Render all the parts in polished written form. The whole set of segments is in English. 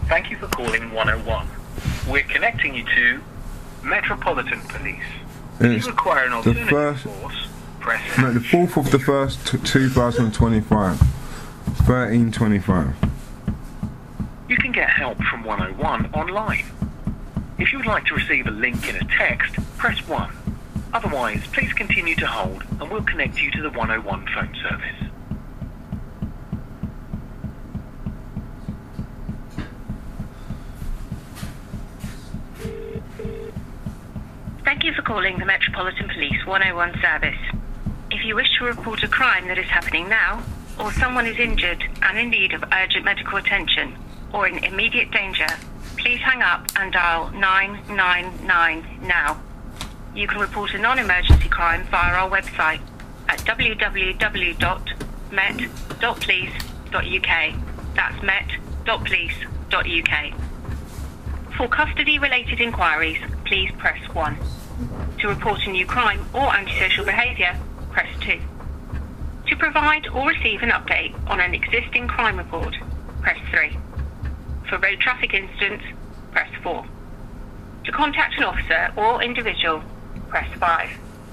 Thank you for calling 101. We're connecting you to Metropolitan Police. If you require an alternative force, press... No, the 4th of the 1st, 2025. 1325. You can get help from 101 online. If you would like to receive a link in a text, press 1. Otherwise, please continue to hold and we'll connect you to the 101 phone service. Thank you for calling the Metropolitan Police 101 service. If you wish to report a crime that is happening now, or someone is injured and in need of urgent medical attention, or in immediate danger, please hang up and dial 999 now. You can report a non-emergency crime via our website at www.met.police.uk. That's met.police.uk. For custody-related inquiries, please press 1. To report a new crime or antisocial behaviour, press 2. To provide or receive an update on an existing crime report, press 3. For road traffic incidents, press 4. To contact an officer or individual, press 5.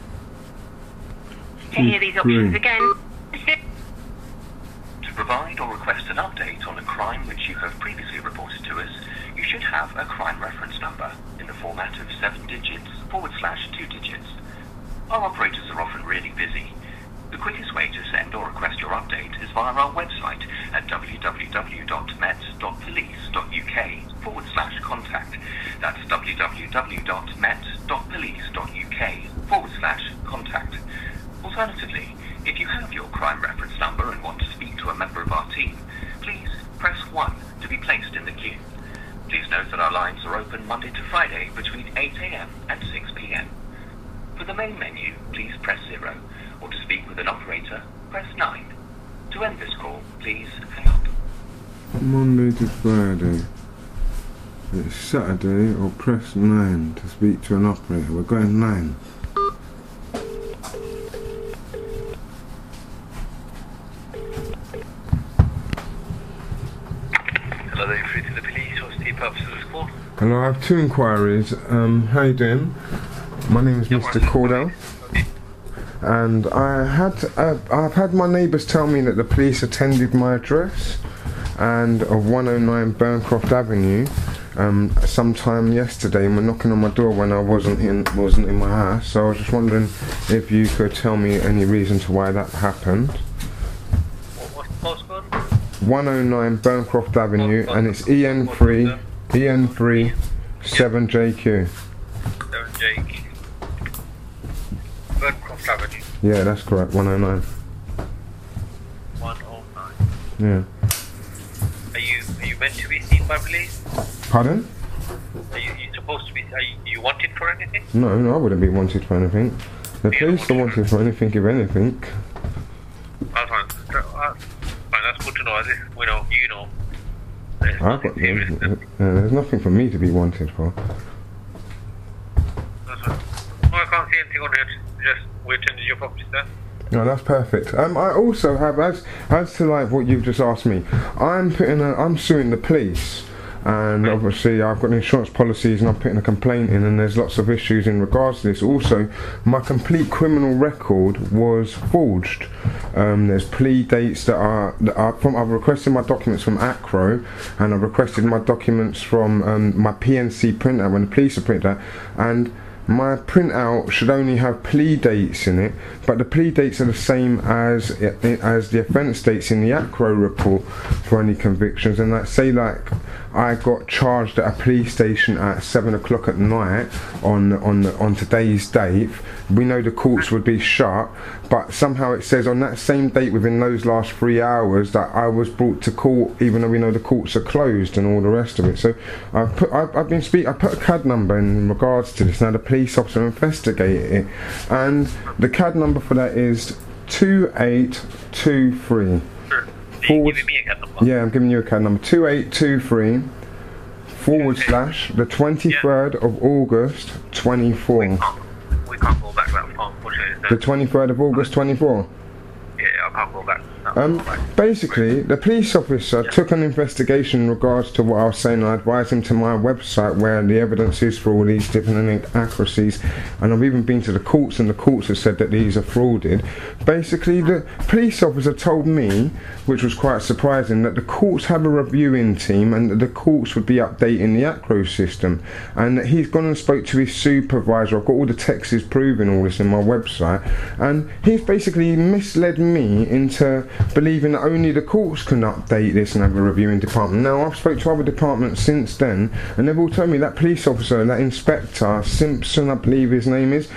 To hear these options again, to provide or request an update on a crime which you have previously reported to us, you should have a crime reference number in the format of 7 digits /2 digits. Our operators are often really busy. The quickest way to send or request your update is via our website at www.met.police.uk/contact. That's www.met.police.uk/contact. Alternatively, if you have your crime reference number and want to speak to a member of our team, please press 1 to be placed in the queue. Please note that our lines are open Monday to Friday between 8 a.m. and 6 p.m. For the main menu, please press 0, or to speak with an operator, press 9. To end this call, please hang up. Monday to Friday. It's Saturday, or press 9 to speak to an operator. We're going 9. Hello there, free to the police. What's the purpose of this call? Hello, I have 2 inquiries. How you doing? My name is Mr. Cordell, and I've had my neighbours tell me that the police attended my address and of 109 Burncroft Avenue sometime yesterday and were knocking on my door when I wasn't in my house. So I was just wondering if you could tell me any reason to why that happened. What's the postcode? 109 Burncroft Avenue, and it's EN3 7JQ. 7JQ. Burncroft Avenue. Yeah, that's correct. 109. 109. Yeah. Are you meant to be seen by police? Pardon? Are you supposed to be? Are you wanted for anything? No, I wouldn't be wanted for anything. The police are wanted for anything, if anything. That's fine. That's good to know. We know, you know. There's nothing for me to be wanted for. That's fine. No, I can't see anything on here. Just wait until your property, sir. No, that's perfect. I also have, as to like what you've just asked me, I'm suing the police, and obviously I've got insurance policies and I'm putting a complaint in, and there's lots of issues in regards to this. Also, my complete criminal record was forged. There's plea dates that are from. I've requested my documents from ACRO, and I've requested my documents from my PNC printout when the police are printed out, and my printout should only have plea dates in it, but the plea dates are the same as the offence dates in the ACRO report for any convictions. And like, say like I got charged at a police station at 7 o'clock at night on today's date, we know the courts would be shut, but somehow it says on that same date within those last 3 hours that I was brought to court, even though we know the courts are closed and all the rest of it. So I put a CAD number in regards to this. Now the police officer investigated it, and the CAD number for that is 2823. Sure. Forward. Giving me a CAD number? Yeah, I'm giving you a CAD number. 2823 / the 23rd of August 24. We can't go back that far, unfortunately. The 23rd of August 24? Yeah, I can't go back that Basically, the police officer took an investigation in regards to what I was saying. I advised him to my website where the evidence is for all these different inaccuracies, and I've even been to the courts, and the courts have said that these are frauded. Basically, the police officer told me, which was quite surprising, that the courts have a reviewing team and that the courts would be updating the ACRO system, and that he's gone and spoke to his supervisor. I've got all the texts proving all this in my website, and he's basically misled me into believing that only the courts can update this and have a reviewing department. Now, I've spoke to other departments since then, and they've all told me that police officer, that Inspector Simpson, I believe his name is,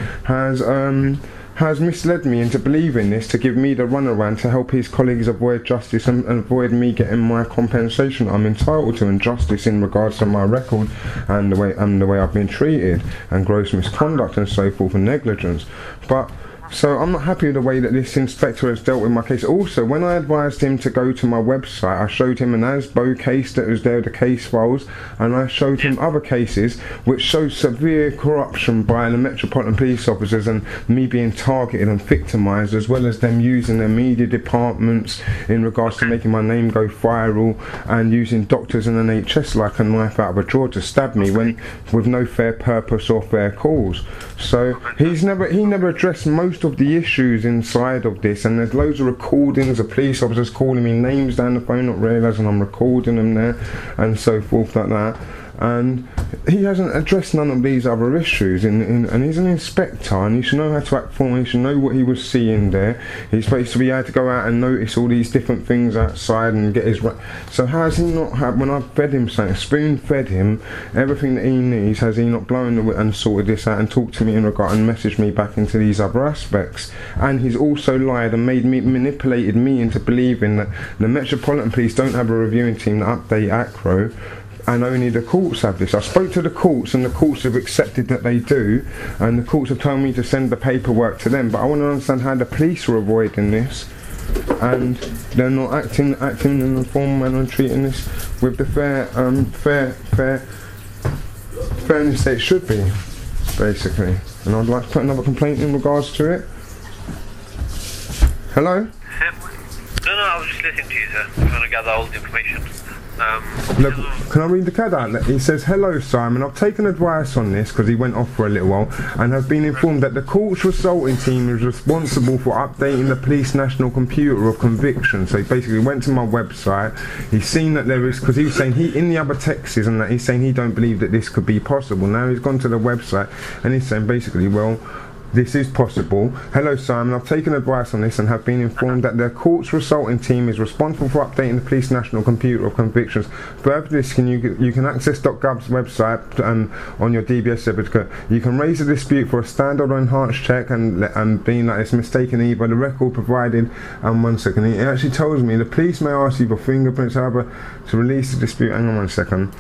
has misled me into believing this to give me the runaround to help his colleagues avoid justice and avoid me getting my compensation I'm entitled to, and justice in regards to my record and the way I've been treated, and gross misconduct and so forth, and negligence. But so I'm not happy with the way that this inspector has dealt with my case. Also, when I advised him to go to my website, I showed him an ASBO case that was there, the case files, and I showed him other cases which showed severe corruption by the Metropolitan Police officers and me being targeted and victimised, as well as them using their media departments in regards to making my name go viral and using doctors and NHS like a knife out of a drawer to stab me when with no fair purpose or fair cause. So he never addressed most of the issues inside of this, and there's loads of recordings of police officers calling me names down the phone, not realising I'm recording them there, and so forth like that. And he hasn't addressed none of these other issues, and he's an inspector, and he should know how to act for me. He should know what he was seeing there. He's supposed to be able to go out and notice all these different things outside and get his so how has he not had, when I've fed him something, spoon fed him everything that he needs, has he not blown the and sorted this out and talked to me in regard and messaged me back into these other aspects? And he's also lied and manipulated me into believing that the Metropolitan Police don't have a reviewing team that update ACRO, and only the courts have this. I spoke to the courts, and the courts have accepted that they do, and the courts have told me to send the paperwork to them. But I want to understand how the police are avoiding this, and they're not acting in the formal manner and treating this with the fairness that it should be, basically. And I'd like to put another complaint in regards to it. Hello? No, I was just listening to you, sir. I'm trying to gather all the information. Look, can I read the CAD outlet? He says, "Hello Simon, I've taken advice on this," because he went off for a little while, "and have been informed that the court's resulting team is responsible for updating the police national computer of conviction." So he basically went to my website, he's seen that there is, because he was saying in the other texts and that he's saying he don't believe that this could be possible. Now he's gone to the website and he's saying basically, well, this is possible. "Hello Simon, I've taken advice on this and have been informed that the court's resulting team is responsible for updating the police national computer of convictions. Further to this, you can access .gov's website on your DBS certificate. You can raise a dispute for a standard or enhanced check and being like it's mistaken either the record provided." And 1 second, it actually tells me the police may ask you for fingerprints, however, to release the dispute. Hang on 1 second.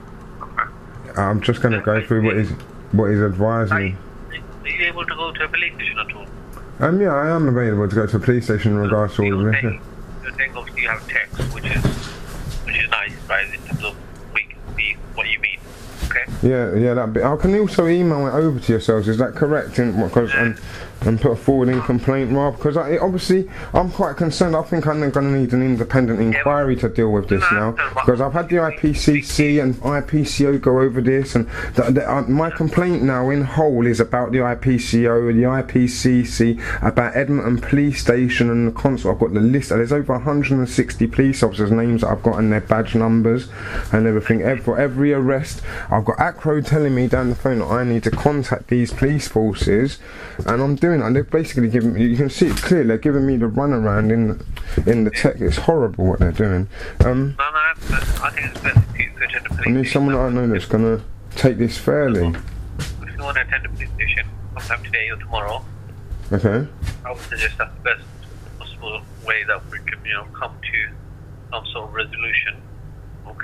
I'm just going to go through what he's advised me. Are you able to go to a police station at all? Yeah, I am available to go to a police station in regards to all of this. You're saying obviously you have text, which is nice, right, in terms of we can see what you mean. Okay? Yeah, that bit. I can also email it over to yourselves, is that correct? And put a forwarding complaint, Rob, because obviously I'm quite concerned. I think I'm going to need an independent inquiry to deal with this now, because I've had the IPCC and IPCO go over this, and my complaint now in whole is about the IPCO, the IPCC, about Edmonton Police Station and the consul. I've got the list. There's over 160 police officers' names that I've got and their badge numbers and everything. For every arrest, I've got ACRO telling me down the phone that I need to contact these police forces, and I'm doing it. And they've basically given me, you can see it clearly, they're giving me the runaround in the tech. It's horrible what they're doing. I think it's best if you attend the police. I need someone that I know that's going to take this fairly. If you want to attend the police station sometime today or tomorrow, okay, I would suggest that's the best possible way that we can, come to some sort of resolution. Okay?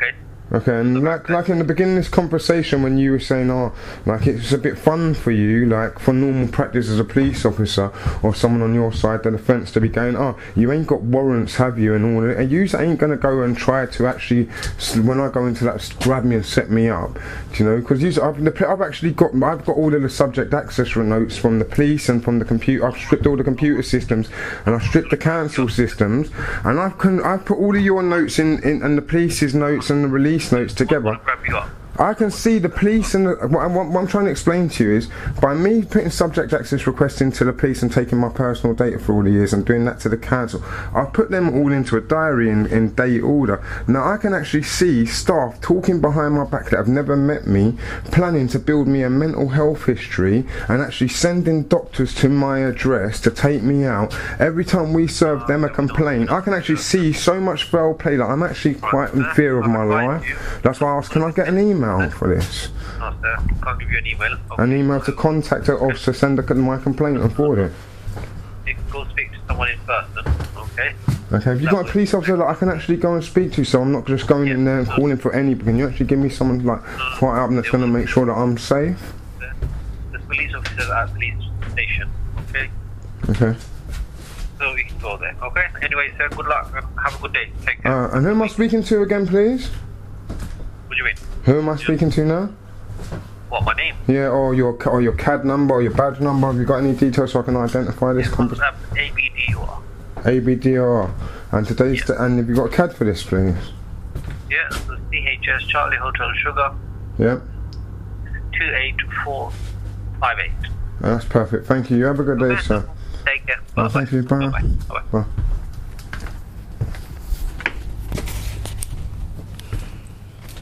Okay, and like in the beginning of this conversation when you were saying, oh, like it's a bit fun for you, like for normal practice as a police officer or someone on your side of the fence to be going, oh, you ain't got warrants, have you, and all that, and you ain't going to go and try to actually, when I go into that, grab me and set me up, you know, because I've got all of the subject access notes from the police and from the computer. I've stripped all the computer systems and I've stripped the council systems, and I've put all of your notes in and the police's notes and the release notes together. I can see the police and what I'm trying to explain to you is by me putting subject access requests into the police and taking my personal data for all the years and doing that to the council, I've put them all into a diary in date order. Now I can actually see staff talking behind my back that have never met me, planning to build me a mental health history and actually sending doctors to my address to take me out. Every time we serve them a complaint, I can actually see so much foul play that I'm actually quite in fear of my life. That's why I asked, can I get an email for this? No, sir. I'll give you an email. Okay. An email to contact her officer, send her my complaint and forward it. You can go speak to someone in person, okay? Okay, have you got a police officer that I can actually go and speak to, so I'm not just going in there and calling for any, can you actually give me someone like quite up that's going to make sure that I'm safe? The police officer at the police station, okay? Okay. So we can go there, okay? Anyway, sir, good luck. Have a good day. Take care. And who am I speaking to again, please? What do you mean? Who am I speaking to now? What, my name? Yeah, or your CAD number or your badge number. Have you got any details so I can identify this company? ABDR. ABDR. And today's and have you got a CAD for this, please? Yeah, the CHS Charlie Hotel Sugar. Yep. 28458. That's perfect. Thank you. You have a good day, sir. Take care. Thank you. Bye. Bye. Bye.